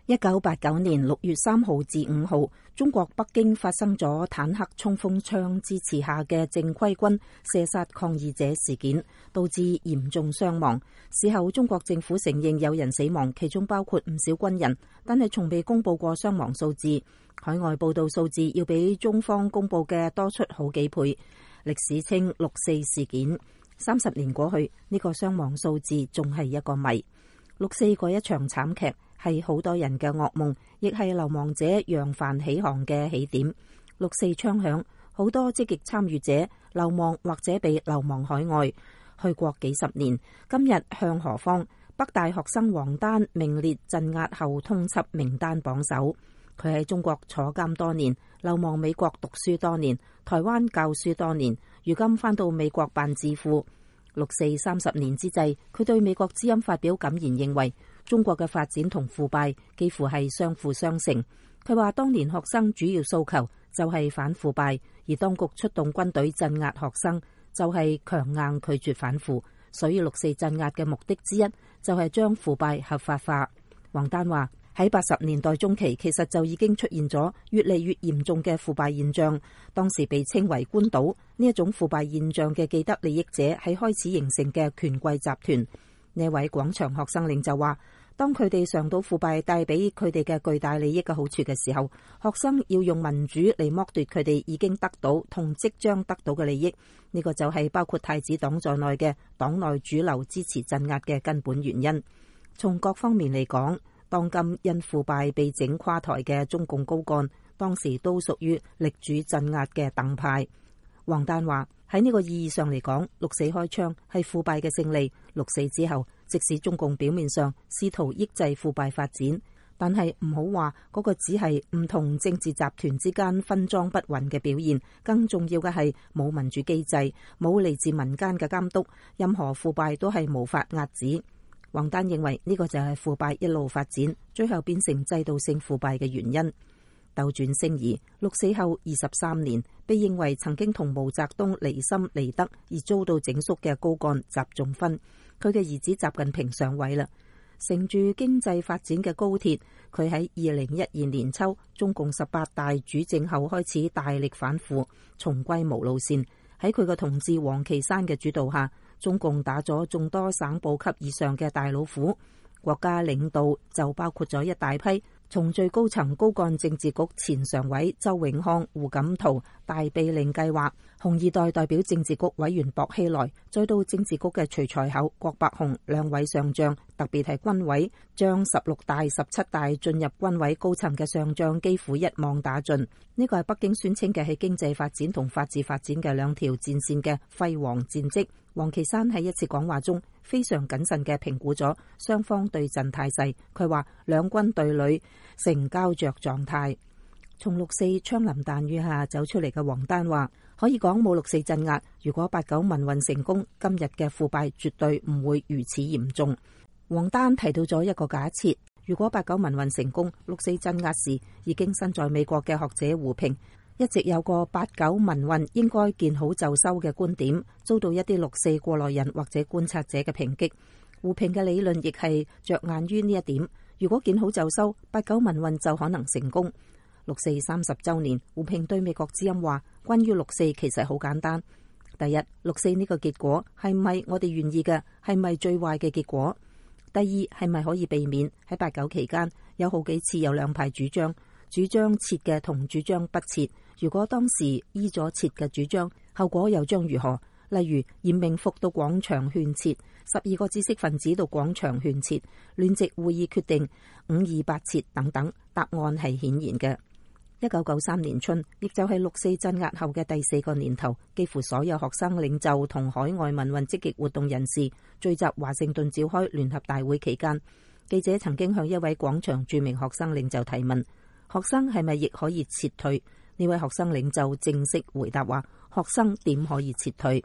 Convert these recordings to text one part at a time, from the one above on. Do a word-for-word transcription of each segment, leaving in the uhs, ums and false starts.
一九八九年六月三號至五號，中國北京發生咗坦克衝鋒槍支持下嘅正規軍射殺抗議者事件，導致嚴重傷亡。事後中國政府承認有人死亡，其中包括唔少軍人，但係從未公布過傷亡數字。海外報道數字要比中方公布嘅多出好幾倍。歷史稱六四事件。三十年過去，呢個傷亡數字仲係一個謎。六四嗰一場慘劇係好多人嘅噩夢，亦係流亡者揚帆起航嘅起點。六四槍響，好多積極參與者流亡或者被流亡海外，去國幾十年。今日向何方？北大學生王丹名列鎮壓後通緝名單榜首。佢喺中國坐監多年，流亡美國讀書多年，台灣教書多年，如今返到美國辦智庫。六四三十年之際，佢對美國之音發表感言，認為中國嘅發展同腐敗幾乎係相輔相成。佢話當年學生主要訴求就係反腐敗，而當局出動軍隊鎮壓學生就係強硬拒絕反腐，所以六四鎮壓嘅目的之一就係將腐敗合法化。王丹話喺八十年代中期，其實就已經出現咗越嚟越嚴重嘅腐敗現象。當時被稱為官倒，呢一種腐敗現象嘅既得利益者係開始形成嘅權貴集團。呢位廣場學生領袖話，當佢哋嘗到腐敗帶俾佢哋嘅巨大利益嘅好處嘅時候，學生要用民主嚟剝奪佢哋已經得到同即將得到嘅利益。呢個就係包括太子黨在內嘅黨內主流支持鎮壓嘅根本原因。從各方面嚟講，當今因腐敗被整垮台嘅中共高幹，當時都屬於力主鎮壓嘅鄧派。王丹話喺呢個意義上嚟講，六四開槍係腐敗嘅勝利。六四之後，即使中共表面上試圖抑制腐敗發展，但係唔好話嗰個只係唔同政治集團之間分贓不勻嘅表現，更重要嘅係冇民主機制，冇嚟自民間嘅監督，任何腐敗都係無法遏止。王丹認為呢個就係腐敗一路發展，最後變成制度性腐敗嘅原因。鬥轉星移，六四後二十三年，被認為曾經同毛澤東離心離德而遭到整肅嘅高幹習仲勳，佢嘅兒子習近平上位啦。乘住經濟發展嘅高鐵，佢喺二零一二年秋中共十八大主政後開始大力反腐，重歸毛路線。喺佢嘅同志王岐山嘅主導下，中共打咗眾多省部級以上嘅大老虎，國家領導就包括咗一大批從最高層高幹政治局前常委周永康、胡錦濤大秘令計劃，紅二代代表政治局委員薄熙來，再到政治局嘅徐才厚、郭伯雄兩位上將，特別係軍委將十六大、十七大進入軍委高層嘅上將幾乎一網打盡。呢個係北京宣稱嘅喺經濟發展同法治發展嘅兩條戰線嘅輝煌戰績。王岐山喺一次講話中非常謹慎嘅評估咗雙方對陣態勢，佢話兩軍對壘呈膠着狀態。從六四槍林彈雨下走出嚟嘅王丹話，可以講冇六四鎮壓，如果八九民運成功，今日嘅腐敗絕對唔會如此嚴重。王丹提到咗一個假設，如果八九民運成功，六四鎮壓時已經身在美國嘅學者胡平一直有個八九民運應該見好就收嘅觀點，遭到一啲六四過來人或者觀察者嘅抨擊。胡平嘅理論亦係着眼於呢一點，如果見好就收，八九民運就可能成功。六四三十週年，胡平對美國之音話，關於六四其實好簡單。第一，六四呢個結果係唔係我哋願意嘅，係咪最壞嘅結果？第二，係咪可以避免？喺八九期間有好幾次有兩派主張，主張撤嘅同主張不撤。如果當時依咗撤嘅主張，後果又將如何？例如嚴明復到廣場勸撤，十二個知識分子到廣場勸撤，聯席會議決定五二八撤等等，答案係顯然嘅。一九九三年春，亦就係六四鎮壓後嘅第四個年頭，幾乎所有學生領袖同海外民運積極活動人士聚集華盛頓召開聯合大會期間，記者曾經向一位廣場著名學生領袖提問：學生係咪亦可以撤退？呢位學生領袖正式回答話：學生點可以撤退？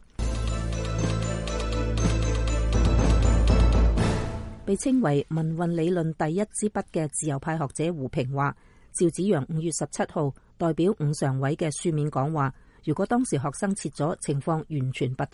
被稱為民運理論第一支筆嘅自由派學者胡平話，趙紫陽五月十七號代表五常委嘅書面講話，如果當時學生撤咗，情況完全不同。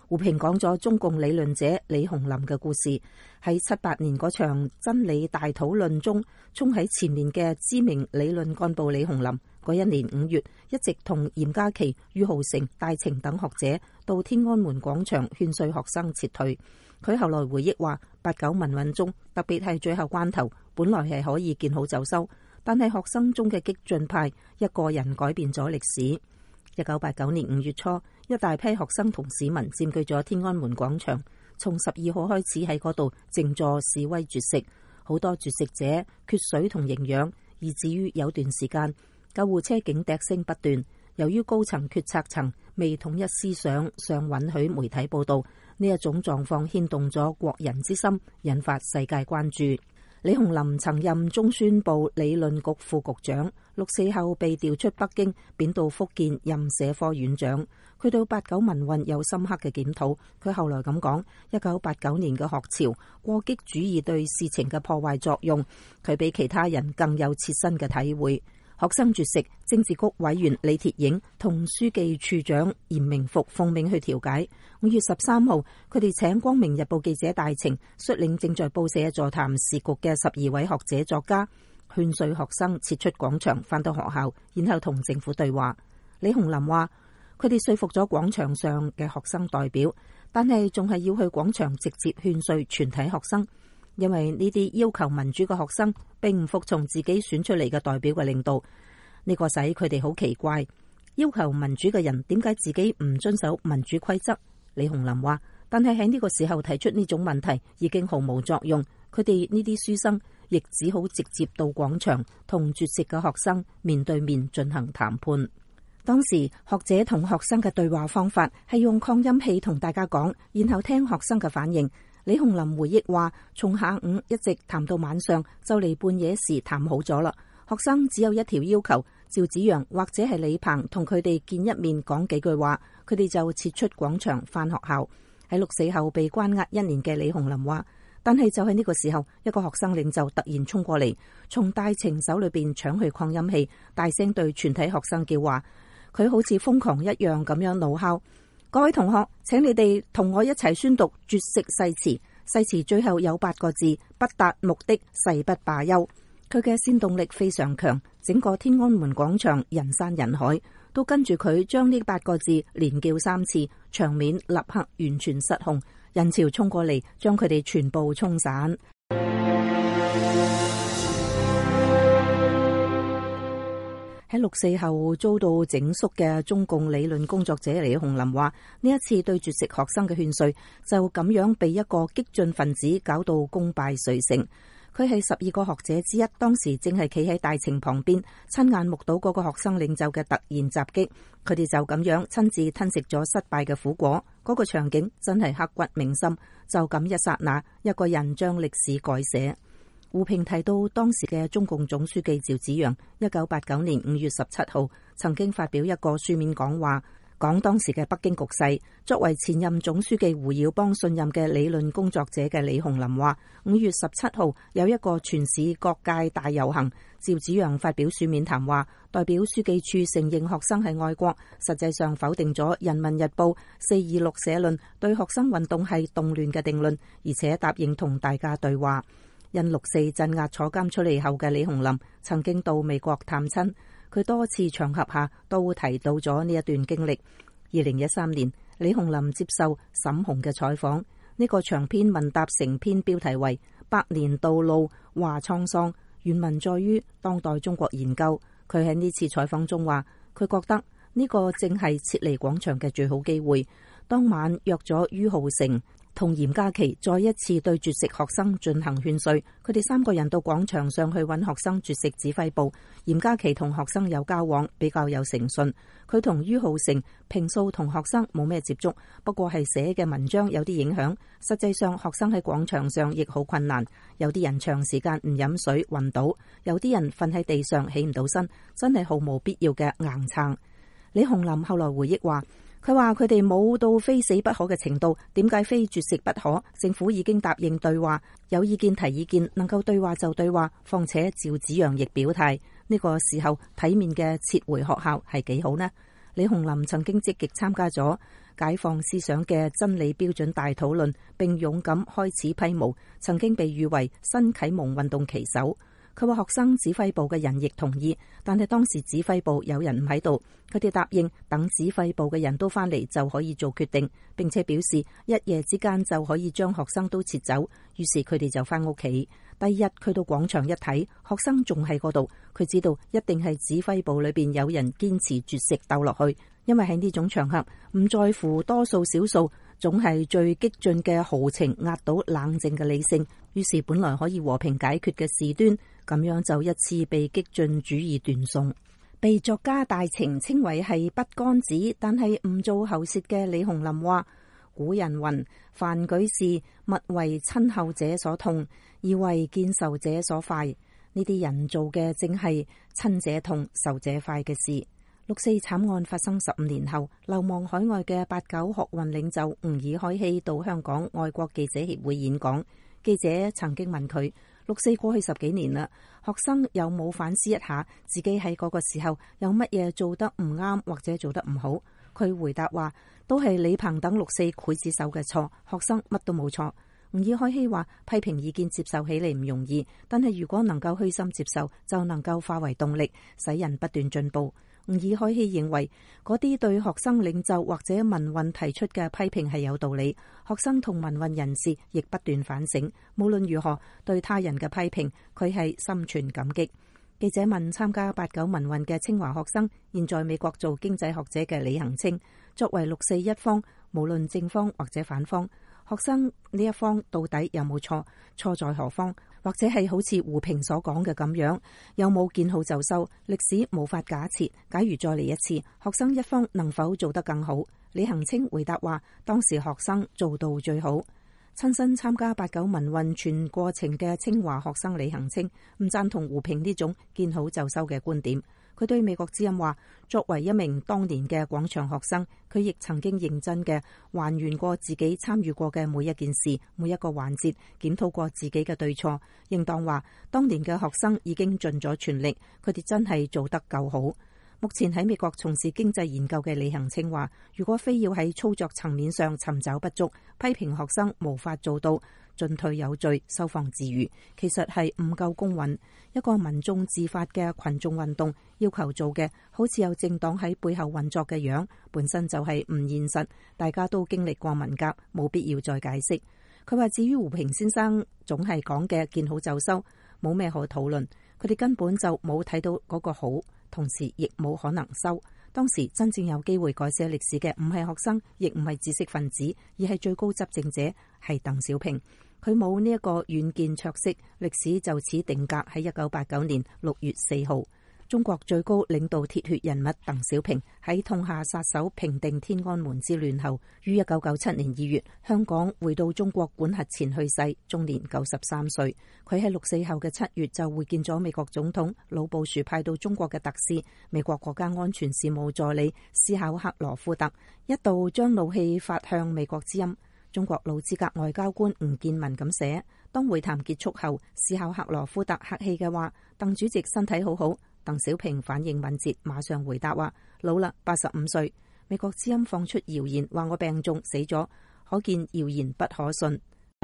胡平講咗中共理論者李鴻林嘅故事，喺七八年嗰場真理大討論中，衝喺前面嘅知名理論幹部李鴻林，嗰一年五月一直同嚴家祺、于浩成、戴晴等學者到天安門廣場勸說學生撤退。佢後來回憶話，八九民運中，特別係最後關頭，本來係可以見好就收，但係學生中嘅激進派一個人改變咗歷史。一九八九年五月初，一大批學生同市民佔據咗天安門廣場，從十二號開始喺嗰度靜坐示威絕食，好多絕食者缺水同營養，以至於有段時間救護車警笛聲不斷。由於高層決策層未統一思想，尚允許媒體報道，呢一種狀況牽動咗國人之心，引發世界關注。李鴻林曾任中宣部理論局副局長，六四後被調出北京，貶到福建任社科院長。佢對八九民運有深刻嘅檢討。佢後來咁講：一九八九年嘅學潮，過激主義對事情嘅破壞作用，佢比其他人更有切身嘅體會。學生絕食，政治局委員李鐵映同書記處長嚴明復奉命去調解。五月十三號，佢哋請光明日報記者戴晴率領正在報社座談時局嘅十二位學者作家，勸說學生撤出廣場，返到學校，然後同政府對話。李鴻林話：佢哋說服咗廣場上嘅學生代表，但係仲係要去廣場直接勸說全體學生。因為呢啲要求民主嘅學生並唔服從自己選出嚟嘅代表嘅領導，呢個使佢哋好奇怪。要求民主嘅人點解自己唔遵守民主規則？李鴻林話，但係喺呢個時候提出呢種問題已經毫無作用，佢哋呢啲書生亦只好直接到廣場同絕食嘅學生面對面進行談判。當時學者同學生嘅對話方法係用擴音器同大家講，然後聽學生嘅反應。李鴻林回憶話，從下午一直談到晚上，就嚟半夜時談好咗啦。學生只有一條要求，趙紫陽或者係李鵬同佢哋見一面講幾句話，佢哋就撤出廣場返學校。喺六四後被關押一年嘅李鴻林話，但係就喺呢個時候，一個學生領袖突然衝過嚟，從戴晴手裏邊搶去擴音器，大聲對全體學生叫話，佢好似瘋狂一樣咁樣怒哮。各位同學，請你哋同我一齊宣讀絕食誓詞。誓詞最後有八個字：不達目的誓不罷休。佢嘅煽動力非常強，整個天安門廣場人山人海，都跟住佢將呢八個字連叫三次，場面立刻完全失控，人潮衝過嚟，將佢哋全部沖散。喺六四後遭到整肅嘅中共理論工作者李鴻林話，呢一次對絕食學生嘅勸說就咁樣被一個激進分子搞到功敗垂成。佢係十二個學者之一，當時正係企喺戴晴旁邊，親眼目睹嗰個學生領袖嘅突然襲擊，佢哋就咁樣親自吞食咗失敗嘅苦果。嗰個場景真係刻骨銘心，就咁一剎那，一個人將歷史改寫。胡平提到，當時嘅中共總書記趙紫陽，一九八九年五月十七號曾經發表一個書面講話，講當時嘅北京局勢。作為前任總書記胡耀邦信任嘅理論工作者嘅李鴻林話，五月十七號有一個全市各界大遊行，趙紫陽發表書面談話，代表書記處承認學生係愛國，實際上否定咗《人民日報》四二六社論對學生運動係動亂嘅定論，而且答應同大家對話。因六四鎮壓坐監出嚟後嘅李鴻林曾經到美國探親，佢多次場合下都提到咗呢一段經歷。二零一三年，李鴻林接受沈鴻嘅採訪，呢個長篇問答成篇標題為《百年道路話滄桑》，原文在於當代中國研究。佢喺呢次採訪中話，佢覺得呢個正係撤離廣場嘅最好機會。當晚約咗于浩成同嚴家祺再一次對絕食學生進行勸說，佢哋三個人到廣場上去揾學生絕食指揮部。嚴家祺同學生有交往，比較有誠信。佢同于浩成平素同學生冇咩接觸，不過係寫嘅文章有啲影響。實際上學生喺廣場上亦好困難，有啲人長時間唔飲水暈倒，有啲人瞓喺地上起唔到身，真係毫無必要嘅硬撐。李鴻林後來回憶話，佢話佢哋冇到非死不可嘅程度，點解非絕食不可？政府已經答應對話，有意見提意見，能夠對話就對話。況且趙紫陽亦表態，呢個時候體面嘅撤回學校係幾好呢？李鴻林曾經積極參加咗解放思想嘅真理標準大討論，並勇敢開始批模，曾經被譽為新啟蒙運動旗手。佢話學生指揮部嘅人亦同意，但係當時指揮部有人唔喺度，佢哋答應等指揮部嘅人都翻嚟就可以做決定，並且表示一夜之間就可以將學生都撤走。於是佢哋就翻屋企。第二日佢到廣場一睇，學生仲喺嗰度，佢知道一定係指揮部裏邊有人堅持絕食鬥落去，因為喺呢種場合唔在乎多數少數，總係最激進嘅豪情壓倒冷靜嘅理性。於是本來可以和平解決嘅事端，咁樣就一次被激進主義斷送。被作家大情稱為係筆桿子，但係唔做喉舌嘅李鴻林話：古人云，凡舉事，勿為親後者所痛，而為見受者所快。呢啲人做嘅正係親者痛、受者快嘅事。六四慘案發生十五年後，流亡海外嘅八九學運領袖吾爾開希到香港外國記者協會演講。記者曾經問佢：六四過去十幾年啦，學生有冇反思一下自己喺嗰個時候有乜嘢做得唔啱或者做得唔好？佢回答話：都係李鵬等六四劊子手嘅錯，學生乜都冇錯。吾爾開希話：批評意見接受起嚟唔容易，但係如果能夠虛心接受，就能夠化為動力，使人不斷進步。吾爾開希認為嗰啲對學生領袖或者民運提出嘅批評係有道理，學生同民運人士亦不斷反省。無論如何，對他人嘅批評，佢係心存感激。記者問參加八九民運嘅清華學生，現在美國做經濟學者嘅李恒清，作為六四一方，無論正方或者反方，學生呢一方到底有冇錯？錯在何方？或者係好似胡平所講嘅咁樣，有冇見好就收？歷史無法假設，假如再嚟一次，學生一方能否做得更好？李恒清回答話：當時學生做到最好。親身參加八九民運全過程嘅清華學生李恒清唔贊同胡平呢種見好就收嘅觀點。佢對美國之音話：作為一名當年嘅廣場學生，佢亦曾經認真嘅還原過自己參與過嘅每一件事、每一個環節，檢討過自己嘅對錯。應當話，當年嘅學生已經盡咗全力，佢哋真係做得夠好。目前喺美國從事經濟研究嘅李恒清話：如果非要喺操作層面上尋找不足，批評學生無法做到進退有序、收放自如，其實係唔夠公允。一個民眾自發嘅群眾運動要求做嘅，好似有政黨喺背後運作嘅樣，本身就係唔現實。大家都經歷過文革，冇必要再解釋。佢話至於胡平先生總係講嘅見好就收，冇咩可討論。佢哋根本就冇睇到嗰個好，同時亦冇可能收。當時真正有機會改寫歷史嘅唔係學生，亦唔係知識分子，而係最高執政者，係鄧小平。佢冇呢一個遠見卓識，歷史就此定格喺一九八九年六月四號。中國最高領導鐵血人物鄧小平喺痛下殺手平定天安門之亂後，於一九九七年二月香港回到中國管轄前去世，終年九十三歲。佢喺六四後嘅七月就會見咗美國總統老布殊派到中國嘅特使、美國國家安全事務助理斯考克羅夫特，一度將怒氣發向美國之音。中國老資格外交官吳建民咁寫：當會談結束後，斯考克羅夫特客氣嘅話，鄧主席身體好好。鄧小平反應敏捷，馬上回答話：老啦，八十五歲。美國之音放出謠言，話我病重死咗，可見謠言不可信。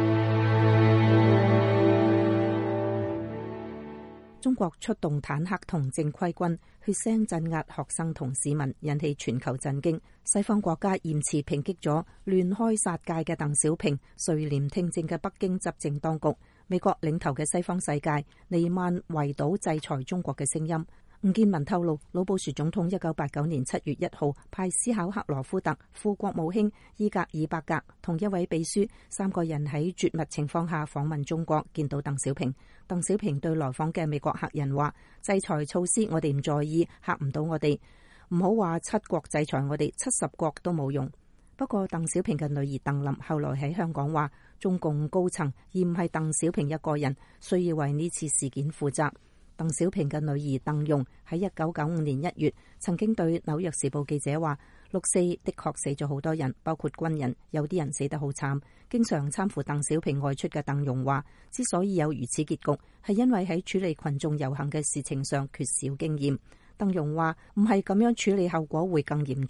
中國出動坦克同正規軍，血腥鎮壓學生同市民，引起全球震驚。西方國家嚴詞抨擊咗亂開殺戒嘅鄧小平，垂簾聽政嘅北京執政當局。美國領頭嘅西方世界彌漫圍堵制裁中國嘅聲音。吳建民透露，老布殊總統一九八九年七月一號派斯考克羅夫特、副國務卿伊格爾伯格同一位秘書三個人喺絕密情況下訪問中國，見到鄧小平。鄧小平對來訪嘅美國客人話：制裁措施我哋唔在意，嚇唔到我哋，唔好話七國制裁我哋，七十國都冇用。不過鄧小平嘅女兒鄧琳後來喺香港話，中共高層而唔係鄧小平一個人需要為呢次事件負責。鄧小平嘅女兒鄧蓉喺一九九五年一月曾經對紐約時報記者話：六四的確死咗好多人，包括軍人，有啲人死得好慘。經常參赴鄧小平外出嘅鄧蓉話，之所以有如此結局，係因為喺處理群眾遊行嘅事情上缺少經驗。鄧蓉話：唔係咁樣處理，後果會更嚴重。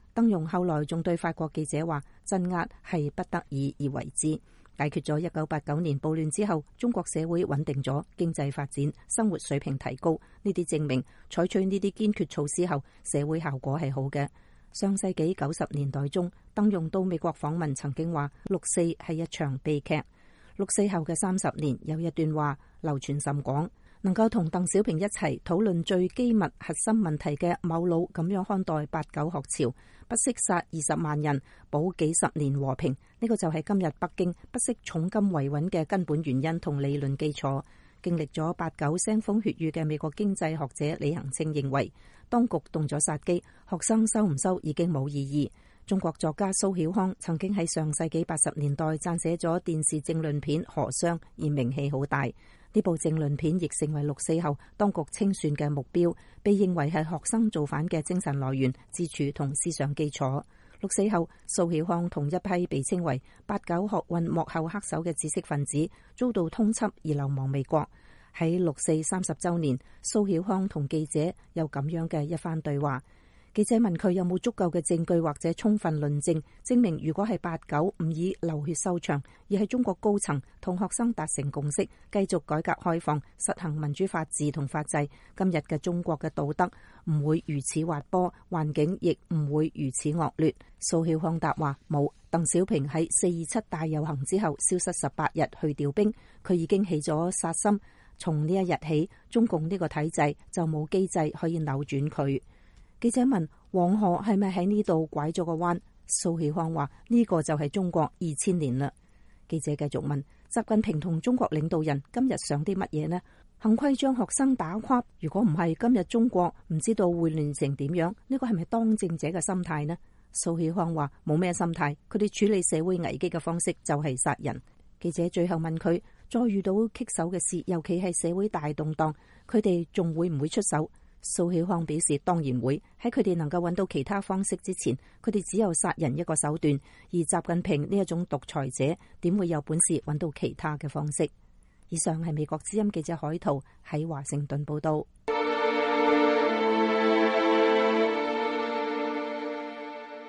鄧容後來仲對法國記者話：鎮壓係不得已而為之。解決咗一九八九年暴亂之後，中國社會穩定咗，經濟發展，生活水平提高，呢啲證明採取呢啲堅決措施後，社會效果係好嘅。上世紀九十年代中，鄧容到美國訪問，曾經話六四係一場悲劇。六四後嘅三十年，有一段話流傳甚廣，能夠同鄧小平一齊討論最機密核心問題嘅某佬咁樣看待八九學潮，不惜殺二十萬人，保幾十年和平，呢個就係今日北京不惜重金維穩嘅根本原因同理論基礎。經歷咗八九腥風血雨嘅美國經濟學者李恒清認為，當局動咗殺機，學生收唔收已經冇意義。中國作家蘇曉康曾經喺上世紀八十年代撰寫咗電視政論片《荷箱》，而名氣好大。呢部政論片亦成為六四後當局清算嘅目標，被認為係學生造反嘅精神來源、支柱同思想基礎。六四後，蘇曉康同一批被稱為八九學運幕後黑手嘅知識分子遭到通緝而流亡美國。喺六四三十週年，蘇曉康同記者有咁樣嘅一番對話。記者問佢有冇足夠嘅證據或者充分論證，證明如果係八九唔以流血收場，而係中國高層同學生達成共識，繼續改革開放，實行民主法治同法制，今日嘅中國嘅道德唔會如此滑坡，環境亦唔會如此惡劣。蘇曉康答話冇。鄧小平喺四二七大遊行之後消失十八日去調兵，佢已經起咗殺心。從呢一日起，中共呢個體制就冇機制可以扭轉佢。記者問黃河係咪喺呢度拐咗個彎？蘇曉康話呢個就係中國二千年啦。記者繼續問習近平同中國領導人今日想啲乜嘢呢？幸虧將學生打垮，如果唔係今日中國唔知道會亂成點樣。呢個係咪當政者嘅心態呢？蘇曉康話冇咩心態，佢哋處理社會危機嘅方式就係殺人。記者最後問佢，再遇到棘手嘅事，尤其係社會大動盪，佢哋仲會唔會出手？蘇曉康表示當然會，喺佢哋能夠揾到其他方式之前，佢哋只有殺人一個手段，而習近平呢一種獨裁者點會有本事揾到其他嘅方式？以上係美國之音記者海濤喺華盛頓報道。